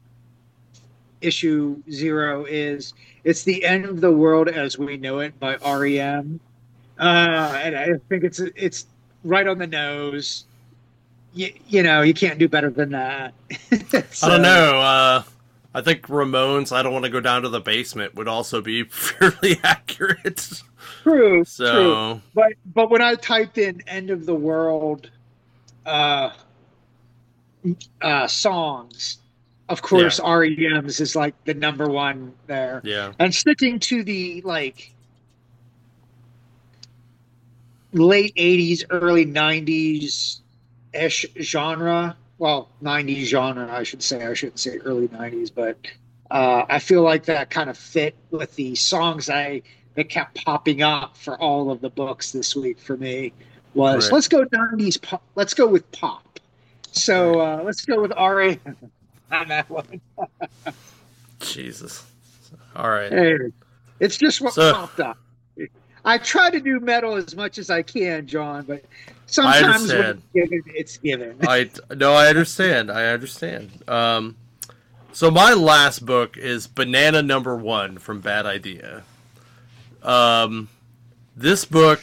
issue zero, is it's the end of the world as we know it by R E M, uh, and I think it's it's right on the nose. You, you know, you can't do better than that. I don't So know. Uh, I think Ramones. I don't want to go down to the basement would also be fairly accurate. true, true. So But but when I typed in "end of the world" uh, uh, songs, of yeah, course, R E M's is like the number one there. yeah, And sticking to the like late eighties, early nineties ish genre. Well, nineties genre, I should say. I shouldn't say early nineties, but uh, I feel like that kind of fit with the songs I that kept popping up for all of the books this week for me. Was right, let's go nineties pop. Let's go with pop. So right. uh, let's go with R A on that one. Jesus. All right. Hey, it's just what So popped up. I try to do metal as much as I can, John, but I sometimes when understand. it's given, it's given. I no, I understand. I understand. Um, so my last book is Banana Number One from Bad Idea. Um, this book,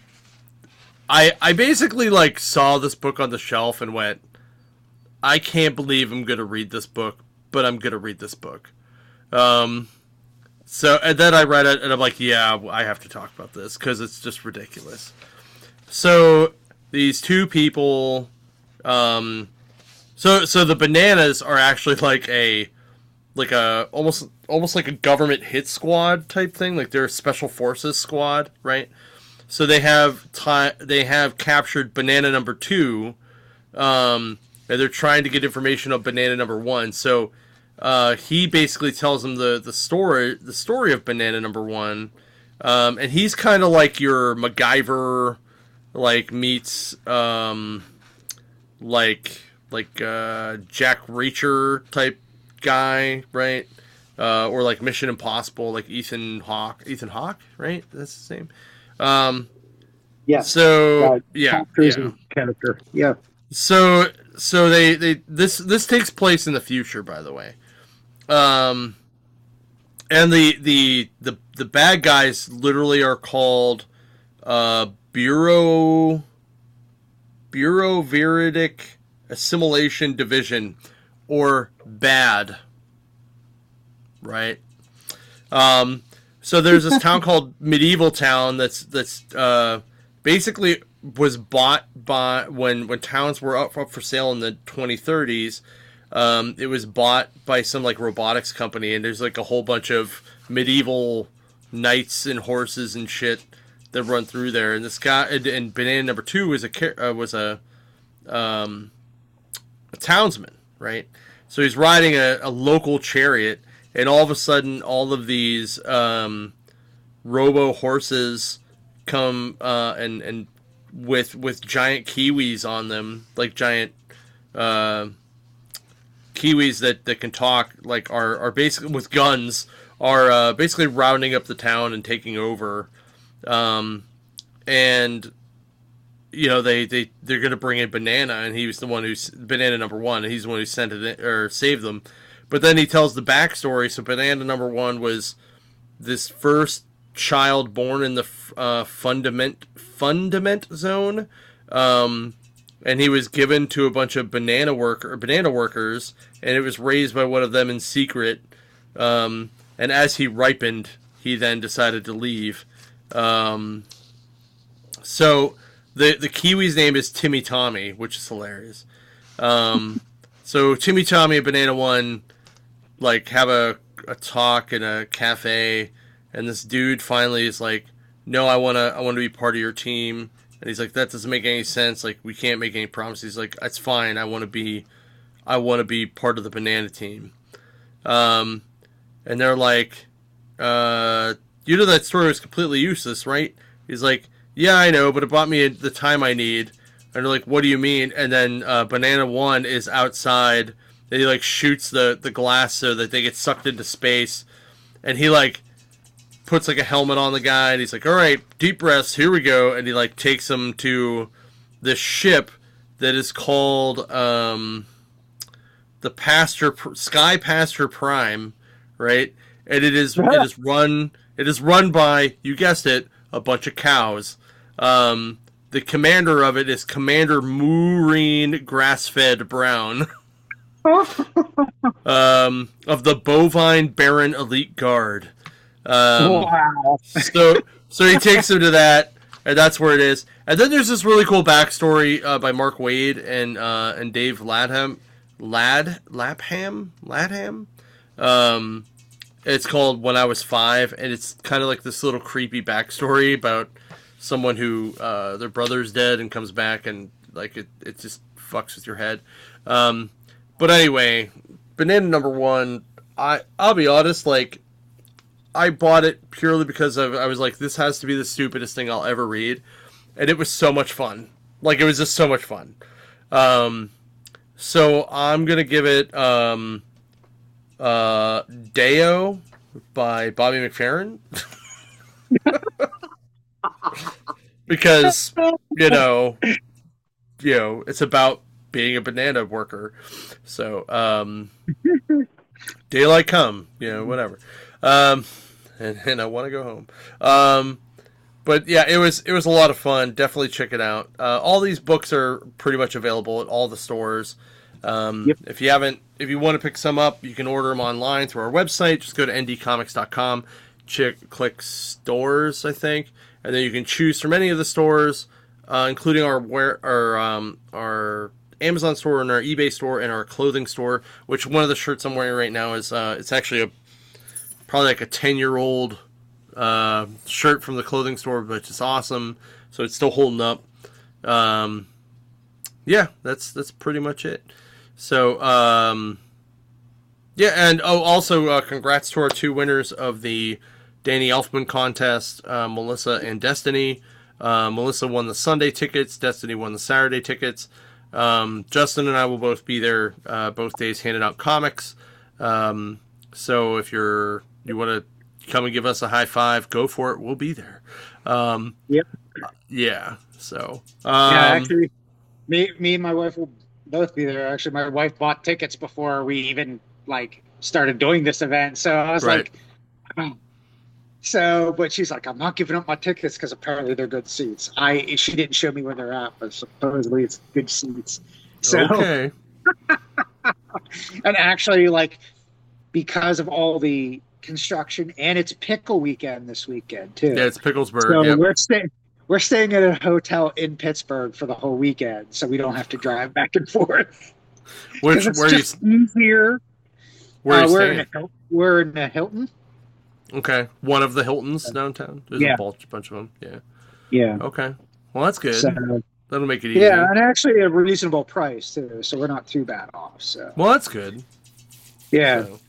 I I basically like saw this book on the shelf and went, I can't believe I'm gonna read this book, but I'm gonna read this book. Um, so and then I read it and I'm like, yeah, I have to talk about this because it's just ridiculous. So these two people, um, so so the bananas are actually like a like a almost almost like a government hit squad type thing. Like they're a special forces squad, right? So they have ti- they have captured banana number two, um, and they're trying to get information on banana number one. So uh, he basically tells them the the story the story of banana number one, um, and he's kind of like your MacGyver, like meets um, like like uh, Jack Reacher type guy, right? Uh, or like Mission Impossible, like Ethan Hawke. Ethan Hawke, right? That's his name. Um, Yes. so Uh, yeah, Tom Cruise yeah. character. Yeah. So so they, they this this takes place in the future, by the way. Um, and the the the the bad guys literally are called uh, Bureau Bureau Veridic Assimilation Division, or BAD, right? Um, so there's this town called Medieval Town that's that's uh, basically was bought by when when towns were up, up for sale in the twenty thirties. Um, it was bought by some like robotics company, and there's like a whole bunch of medieval knights and horses and shit that run through there. And this guy and, and Banana Number Two was a uh, was a um, a townsman, right? So he's riding a, a local chariot, and all of a sudden, all of these um, robo horses come uh, and and with with giant kiwis on them, like giant uh, kiwis that, that can talk, like are, are basically with guns, are uh, basically rounding up the town and taking over. Um, and you know they they they're gonna bring in Banana, and he was the one who's Banana number one, and he's the one who sent it in, or saved them. But then he tells the backstory. So Banana number one was this first child born in the uh, fundament fundament zone, um, and he was given to a bunch of banana worker banana workers, and it was raised by one of them in secret. Um, and as he ripened, he then decided to leave. Um, so the the Kiwi's name is Timmy Tommy, which is hilarious. Um, so Timmy Tommy and Banana One like have a, a talk in a cafe. And this dude finally is like, "No, I wanna, I wanna be part of your team." And he's like, "That doesn't make any sense. Like, we can't make any promises." He's like, "That's fine. I want to be, I want to be part of the banana team." Um, and they're like, uh, "You know that story was completely useless, right?" He's like, "Yeah, I know, but it bought me the time I need." And they're like, "What do you mean?" And then uh, Banana One is outside. And he like shoots the the glass so that they get sucked into space, and he like puts like a helmet on the guy, and he's like, "All right, deep breaths, here we go." And he like takes him to this ship that is called um, the Pastor Sky Pastor Prime, right? And it is it is run it is run by, you guessed it, a bunch of cows. Um, the commander of it is Commander Maureen Grassfed Brown. um, of the Bovine Baron Elite Guard. Um, wow. so so he takes him to that, and that's where it is. And then there's this really cool backstory uh, by Mark Wade and uh, and Dave Ladham, Lad Lapham Ladham. Um, it's called When I Was Five, and it's kind of like this little creepy backstory about someone who uh, their brother's dead and comes back, and like it it just fucks with your head. Um, but anyway, Banana Number One. I I'll be honest, like. I bought it purely because of, I was like, this has to be the stupidest thing I'll ever read. And it was so much fun. Like, it was just so much fun. Um, so I'm going to give it um, uh, Deo by Bobby McFerrin. Because, you know, you know, it's about being a banana worker. So, um, daylight come, you know, whatever. Um, and, and I want to go home. Um, but yeah, it was it was a lot of fun. Definitely check it out. Uh, all these books are pretty much available at all the stores. Um, yep. If you haven't, if you want to pick some up, you can order them online through our website. Just go to n d comics dot com, check, click stores, I think, and then you can choose from any of the stores, uh, including our where our um, our Amazon store and our eBay store and our clothing store. Which one of the shirts I'm wearing right now is uh, it's actually a probably like a ten-year-old uh, shirt from the clothing store, but it's awesome. So it's still holding up. Um, yeah, that's that's pretty much it. So, um, yeah, and oh, also uh, congrats to our two winners of the Danny Elfman contest, uh, Melissa and Destiny. Uh, Melissa won the Sunday tickets. Destiny won the Saturday tickets. Um, Justin and I will both be there uh, both days handing out comics. Um, so if you're you want to come and give us a high five, go for it. We'll be there. Um, yep. Yeah. So. Um, yeah, actually, me, me and my wife will both be there. Actually, my wife bought tickets before we even like started doing this event. So I was right. like, oh. So, but she's like, I'm not giving up my tickets because apparently they're good seats. I she didn't show me where they're at, but supposedly it's good seats. So, okay. And actually, like, because of all the construction, and it's pickle weekend this weekend too. Yeah, it's Picklesburg. So yep. we're staying. We're staying at a hotel in Pittsburgh for the whole weekend, so we don't have to drive back and forth. Which it's where just you easier? Where are uh, you we're staying? in a, we're in a Hilton. Okay, one of the Hiltons downtown. There's yeah. a bunch, bunch of them. Yeah. Yeah. Okay. Well, that's good. So, that'll make it easy. Yeah, and actually a reasonable price too, so we're not too bad off. So. Well, that's good. Yeah. So.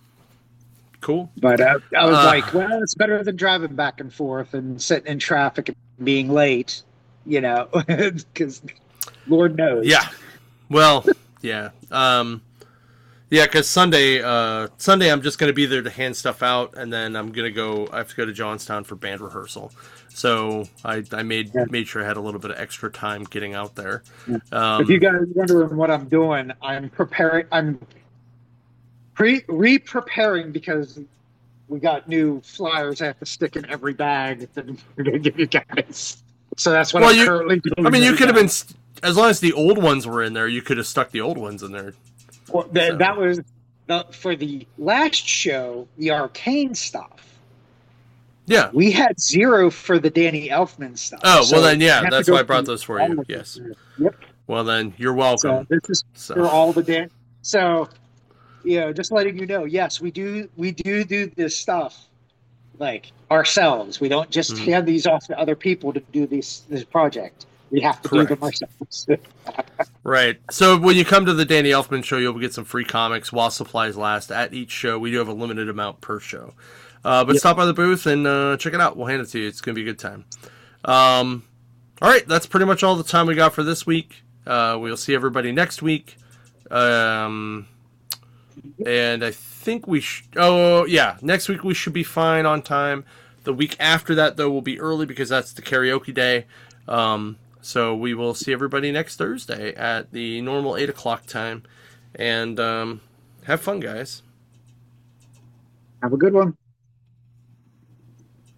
Cool. But I, I was uh, like, well, it's better than driving back and forth and sitting in traffic and being late. you know, because Lord knows. Yeah. Well, yeah. Um, yeah, because Sunday, uh, Sunday I'm just going to be there to hand stuff out, and then I'm going to go, I have to go to Johnstown for band rehearsal. So I, I made Yeah. made sure I had a little bit of extra time getting out there. Yeah. Um, If you guys are wondering what I'm doing, I'm preparing. I'm pre re-preparing because we got new flyers I have to stick in every bag that we're going to give you guys. So that's what Well, I'm you- currently doing. I mean, you right could have now. been, st- as long as the old ones were in there, you could have stuck the old ones in there. Well, th- So- that was the, for the last show, the Arcane stuff. Yeah. We had zero for the Danny Elfman stuff. Oh, well So then, yeah, we have to that's go why I brought through those for all you. of Yes. them. Yep. Well then, you're So welcome. this is So- for all the Dan. So, you know, just letting you know, yes, we do we do do this stuff like ourselves. We don't just Mhm. hand these off to other people to do this this project. We have to do them Correct. ourselves. Right. So when you come to the Danny Elfman show, you'll get some free comics while supplies last at each show. We do have a limited amount per show. Uh, but Yep. stop by the booth and uh, check it out. We'll hand it to you. It's going to be a good time. Um, all right. That's pretty much all the time we got for this week. Uh, we'll see everybody next week. Um, and I think we sh- Oh, yeah. Next week we should be fine on time. The week after that, though, will be early because that's the karaoke day. Um, so we will see everybody next Thursday at the normal eight o'clock time. And um, have fun, guys. Have a good one.